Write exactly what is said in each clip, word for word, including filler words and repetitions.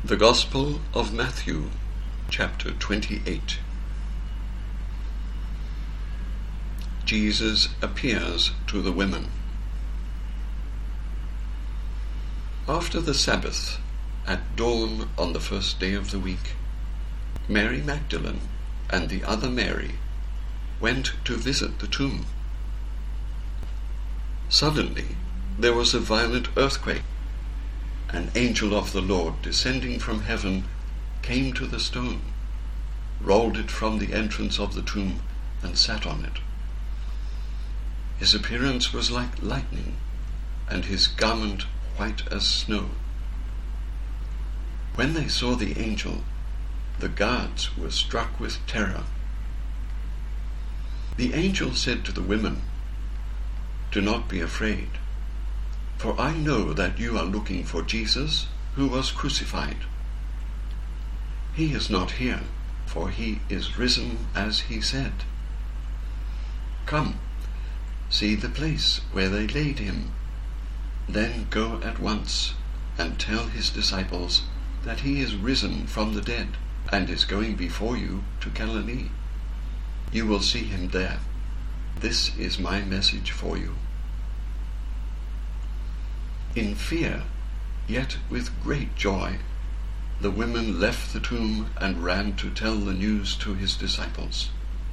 The Gospel of Matthew, chapter twenty-eight. Jesus appears to the women. After the Sabbath, at dawn on the first day of the week, Mary Magdalene and the other Mary went to visit the tomb. Suddenly there was a violent earthquake. An angel of the Lord, descending from heaven, came to the stone, rolled it from the entrance of the tomb, and sat on it. His appearance was like lightning, and his garment white as snow. When they saw the angel, the guards were struck with terror. The angel said to the women, "Do not be afraid, for I know that you are looking for Jesus, who was crucified. He is not here, for he is risen as he said. Come, see the place where they laid him. Then go at once and tell his disciples that he is risen from the dead and is going before you to Galilee. You will see him there. This is my message for you." In fear, yet with great joy, the women left the tomb and ran to tell the news to his disciples.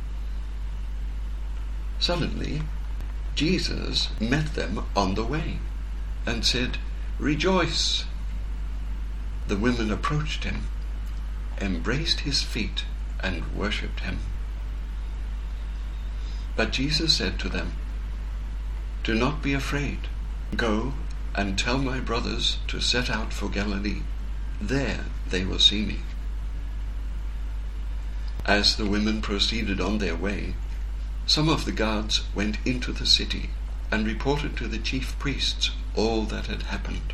Suddenly, Jesus met them on the way and said, "Rejoice!" The women approached him, embraced his feet, and worshipped him. But Jesus said to them, "Do not be afraid. Go and tell my brothers to set out for Galilee. There they will see me." As the women proceeded on their way, some of the guards went into the city and reported to the chief priests all that had happened.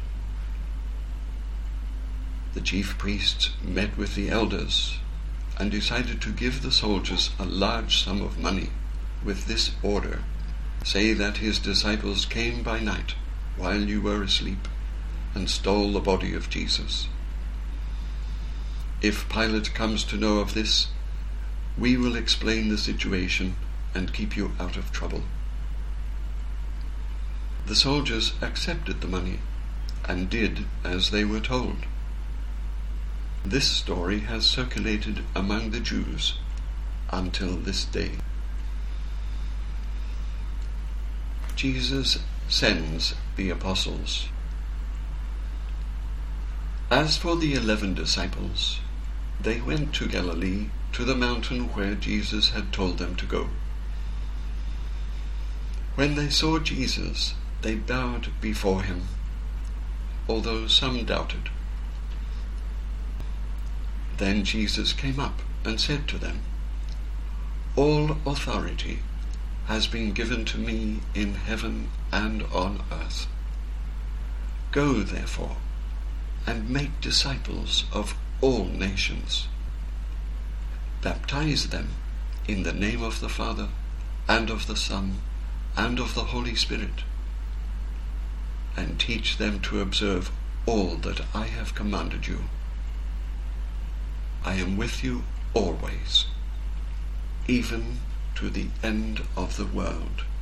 The chief priests met with the elders and decided to give the soldiers a large sum of money with this order: "Say that his disciples came by night while you were asleep and stole the body of Jesus. If Pilate comes to know of this, we will explain the situation and keep you out of trouble." The soldiers accepted the money and did as they were told. This story has circulated among the Jews until this day. Jesus sends the apostles. As for the eleven disciples, they went to Galilee, to the mountain where Jesus had told them to go. When they saw Jesus, they bowed before him, although some doubted. Then Jesus came up and said to them, "All authority has been given to me in heaven and on earth. Go, therefore, and make disciples of all nations. Baptize them in the name of the Father, and of the Son, and of the Holy Spirit, and teach them to observe all that I have commanded you. I am with you always, even to the end of the world."